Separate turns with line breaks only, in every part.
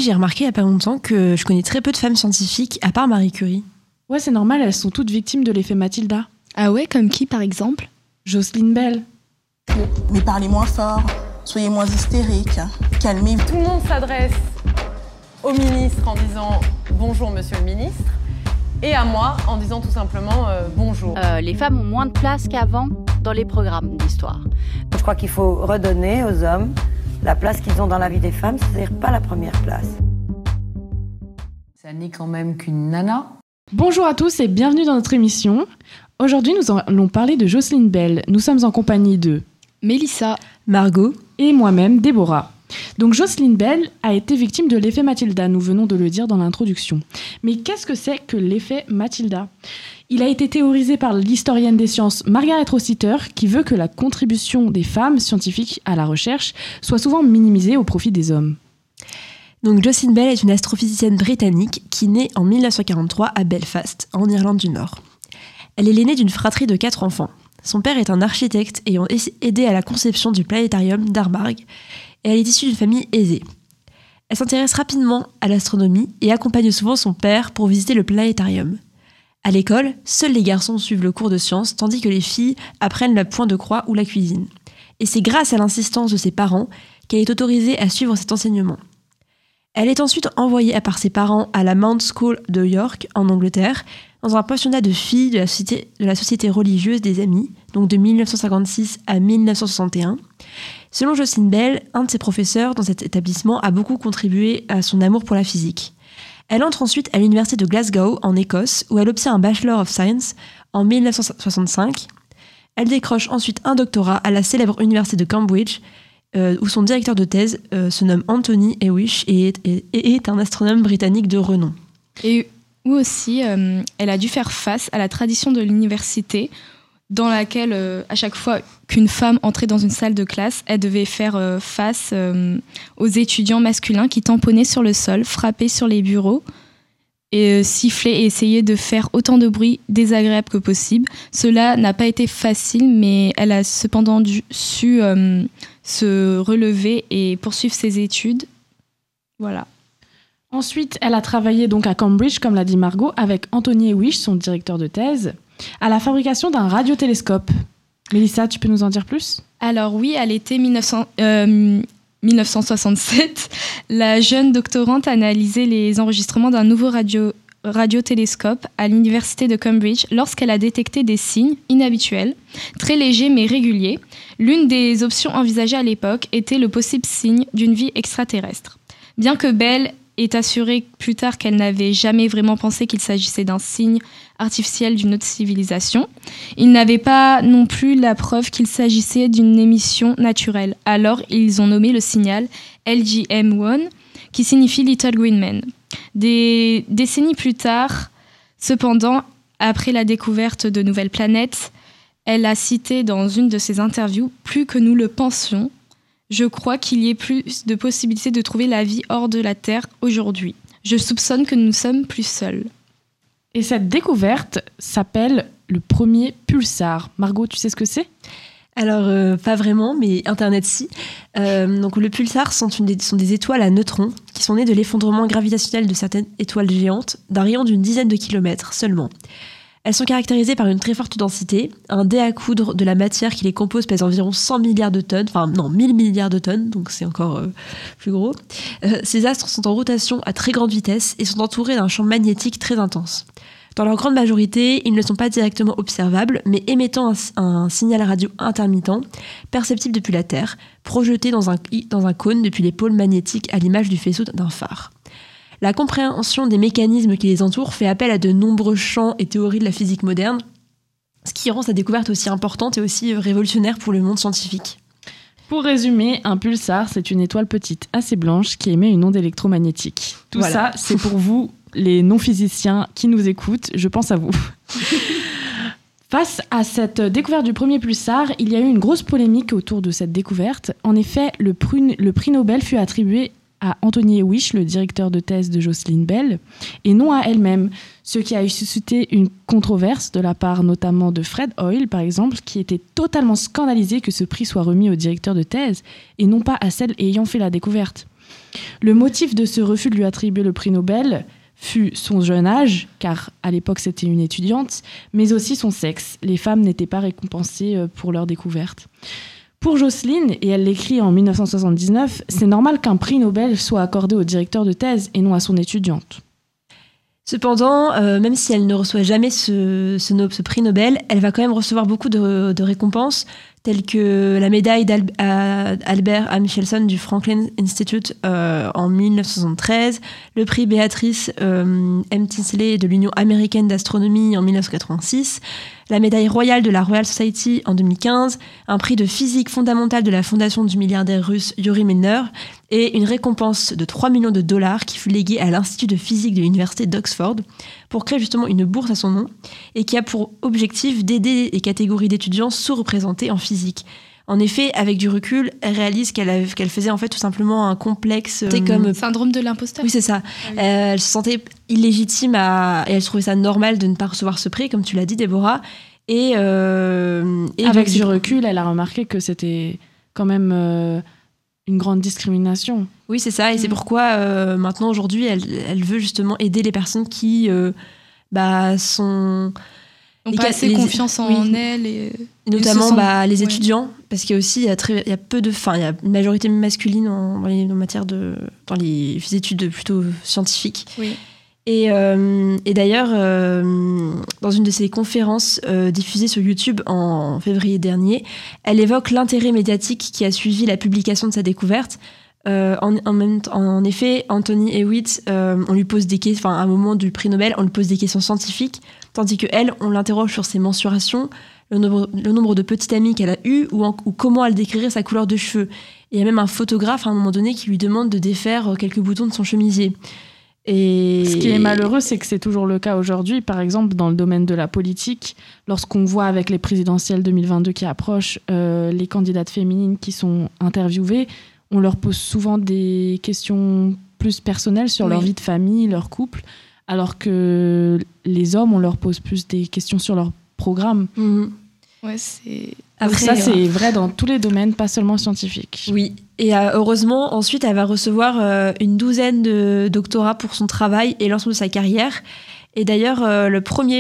j'ai remarqué il n'y a pas longtemps que je connais très peu de femmes scientifiques, à part Marie Curie.
Ouais, c'est normal, elles sont toutes victimes de l'effet Mathilda.
Ah ouais, comme qui par exemple ?
Jocelyn Bell.
Mais parlez moins fort, soyez moins hystériques, calmez-vous.
Tout le monde s'adresse au ministre en disant « Bonjour, monsieur le ministre » et à moi en disant tout simplement « Bonjour ».
Les femmes ont moins de place qu'avant dans les programmes d'histoire.
Je crois qu'il faut redonner aux hommes la place qu'ils ont dans la vie des femmes, c'est-à-dire pas la première place.
Ça n'est quand même qu'une nana.
Bonjour à tous et bienvenue dans notre émission. Aujourd'hui, nous allons parler de Jocelyn Bell. Nous sommes en compagnie de
Mélissa,
Margot
et moi-même, Déborah. Donc Jocelyn Bell a été victime de l'effet Mathilda, nous venons de le dire dans l'introduction. Mais qu'est-ce que c'est que l'effet Mathilda ? Il a été théorisé par l'historienne des sciences Margaret Rossiter, qui veut que la contribution des femmes scientifiques à la recherche soit souvent minimisée au profit des hommes.
Donc Jocelyn Bell est une astrophysicienne britannique qui naît en 1943 à Belfast, en Irlande du Nord. Elle est l'aînée d'une fratrie de 4 enfants. Son père est un architecte ayant aidé à la conception du planétarium d'Armagh, et elle est issue d'une famille aisée. Elle s'intéresse rapidement à l'astronomie et accompagne souvent son père pour visiter le planétarium. À l'école, seuls les garçons suivent le cours de sciences, tandis que les filles apprennent le point de croix ou la cuisine. Et c'est grâce à l'insistance de ses parents qu'elle est autorisée à suivre cet enseignement. Elle est ensuite envoyée par ses parents à la Mount School de York, en Angleterre, dans un pensionnat de filles de la société religieuse des Amis, donc de 1956 à 1961. Selon Jocelyn Bell, un de ses professeurs dans cet établissement a beaucoup contribué à son amour pour la physique. Elle entre ensuite à l'université de Glasgow, en Écosse, où elle obtient un Bachelor of Science en 1965. Elle décroche ensuite un doctorat à la célèbre université de Cambridge, où son directeur de thèse se nomme Anthony Hewish et est un astronome britannique de renom.
Et où aussi elle a dû faire face à la tradition de l'université, dans laquelle, à chaque fois qu'une femme entrait dans une salle de classe, elle devait faire face aux étudiants masculins qui tamponnaient sur le sol, frappaient sur les bureaux, et sifflaient et essayaient de faire autant de bruit désagréable que possible. Cela n'a pas été facile, mais elle a cependant su se relever et poursuivre ses études. Voilà.
Ensuite, elle a travaillé donc à Cambridge, comme l'a dit Margot, avec Anthony Hewish, son directeur de thèse, à la fabrication d'un radiotélescope. Mélissa, tu peux nous en dire plus ?
Alors oui, à l'été 1967, la jeune doctorante a analysé les enregistrements d'un nouveau radiotélescope à l'université de Cambridge lorsqu'elle a détecté des signes inhabituels, très légers mais réguliers. L'une des options envisagées à l'époque était le possible signe d'une vie extraterrestre. Bien que Bell ait assuré plus tard qu'elle n'avait jamais vraiment pensé qu'il s'agissait d'un signe artificiel d'une autre civilisation, il n'avait pas non plus la preuve qu'il s'agissait d'une émission naturelle. Alors, ils ont nommé le signal LGM1, qui signifie Little Green Man. Des décennies plus tard, cependant, après la découverte de nouvelles planètes, elle a cité dans une de ses interviews « Plus que nous le pensions, je crois qu'il y ait plus de possibilités de trouver la vie hors de la Terre aujourd'hui. Je soupçonne que nous sommes plus seuls. »
Et cette découverte s'appelle le premier pulsar. Margot, tu sais ce que c'est ?
Alors, pas vraiment, mais Internet si. Donc, le pulsar sont des étoiles à neutrons qui sont nées de l'effondrement gravitationnel de certaines étoiles géantes d'un rayon d'une dizaine de kilomètres seulement. Elles sont caractérisées par une très forte densité. Un dé à coudre de la matière qui les compose pèse environ 100 milliards de tonnes, 1000 milliards de tonnes, donc c'est encore plus gros. Ces astres sont en rotation à très grande vitesse et sont entourés d'un champ magnétique très intense. Dans leur grande majorité, ils ne sont pas directement observables, mais émettant un signal radio intermittent, perceptible depuis la Terre, projeté dans un cône depuis les pôles magnétiques à l'image du faisceau d'un phare. La compréhension des mécanismes qui les entourent fait appel à de nombreux champs et théories de la physique moderne, ce qui rend sa découverte aussi importante et aussi révolutionnaire pour le monde scientifique.
Pour résumer, un pulsar, c'est une étoile petite, assez blanche, qui émet une onde électromagnétique. Tout ça, c'est pour vous, les non-physiciens qui nous écoutent, je pense à vous. Face à cette découverte du premier pulsar, il y a eu une grosse polémique autour de cette découverte. En effet, le prix Nobel fut attribué à Anthony Hewish, le directeur de thèse de Jocelyn Bell, et non à elle-même, ce qui a suscité une controverse de la part notamment de Fred Hoyle, par exemple, qui était totalement scandalisé que ce prix soit remis au directeur de thèse et non pas à celle ayant fait la découverte. Le motif de ce refus de lui attribuer le prix Nobel fut son jeune âge, car à l'époque c'était une étudiante, mais aussi son sexe. Les femmes n'étaient pas récompensées pour leur découverte. Pour Jocelyne, et elle l'écrit en 1979, c'est normal qu'un prix Nobel soit accordé au directeur de thèse et non à son étudiante.
Cependant, même si elle ne reçoit jamais ce prix Nobel, elle va quand même recevoir beaucoup de récompenses, telles que la médaille d'Albert A. Michelson du Franklin Institute en 1973, le prix Béatrice M. Tinsley de l'Union américaine d'astronomie en 1986, la médaille royale de la Royal Society en 2015, un prix de physique fondamentale de la fondation du milliardaire russe Yuri Milner et une récompense de 3 millions de dollars qui fut léguée à l'Institut de physique de l'Université d'Oxford pour créer justement une bourse à son nom et qui a pour objectif d'aider les catégories d'étudiants sous-représentés en physique. En effet, avec du recul, elle réalise qu'elle faisait en fait tout simplement un complexe... comme
syndrome de l'imposteur.
Oui, c'est ça. Oui. Elle se sentait illégitime et elle trouvait ça normal de ne pas recevoir ce prix, comme tu l'as dit, Déborah. Et
avec du recul, elle a remarqué que c'était quand même une grande discrimination.
Oui, c'est ça. Et c'est pourquoi maintenant, aujourd'hui, elle veut justement aider les personnes qui sont...
n'ont pas assez confiance en elle. Et
notamment les étudiants, parce qu'il y a aussi il y a une majorité masculine dans les études plutôt scientifiques.
Oui.
Et d'ailleurs, dans une de ses conférences diffusées sur YouTube en février dernier, elle évoque l'intérêt médiatique qui a suivi la publication de sa découverte. En effet, Anthony Hewitt, on lui pose des questions, à un moment du prix Nobel, on lui pose des questions scientifiques, tandis qu'elle, on l'interroge sur ses mensurations, le nombre de petits amis qu'elle a eu ou comment elle décrirait sa couleur de cheveux. Et il y a même un photographe à un moment donné qui lui demande de défaire quelques boutons de son chemisier.
Ce qui est malheureux, c'est que c'est toujours le cas aujourd'hui. Par exemple, dans le domaine de la politique, lorsqu'on voit avec les présidentielles 2022 qui approchent, les candidates féminines qui sont interviewées, on leur pose souvent des questions plus personnelles sur leur vie de famille, leur couple, alors que les hommes, on leur pose plus des questions sur leur programme.
Mmh. Ouais, c'est...
Après, ça, c'est vrai dans tous les domaines, pas seulement scientifiques.
Oui, et heureusement, ensuite, elle va recevoir une douzaine de doctorats pour son travail et l'ensemble de sa carrière. Et d'ailleurs, le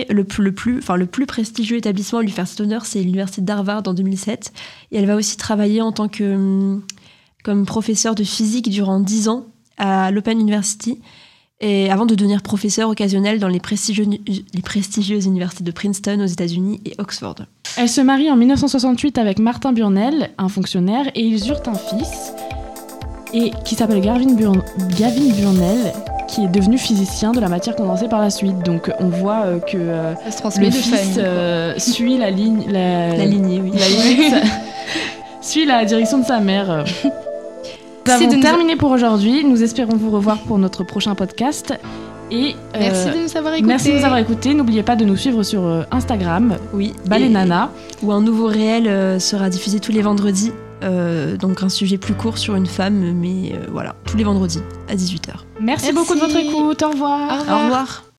plus prestigieux établissement à lui faire cet honneur, c'est l'université d'Harvard en 2007. Et elle va aussi travailler en tant comme professeure de physique durant 10 ans à l'Open University, et avant de devenir professeure occasionnelle dans les prestigieuses universités de Princeton aux États-Unis et Oxford.
Elle se marie en 1968 avec Martin Burnell, un fonctionnaire, et ils eurent un fils qui s'appelle Gavin Burnell, qui est devenu physicien de la matière condensée par la suite. Donc on voit que le fils suit la lignée, oui. Suit la direction de sa mère. Nous avons terminé pour aujourd'hui. Nous espérons vous revoir pour notre prochain podcast. Et
merci de nous avoir écoutés.
Merci de nous avoir écoutés. N'oubliez pas de nous suivre sur Instagram, Balenana,
où un nouveau réel sera diffusé tous les vendredis. Donc un sujet plus court sur une femme, mais voilà, tous les vendredis à 18h.
Merci beaucoup de votre écoute. Au revoir.
Au revoir.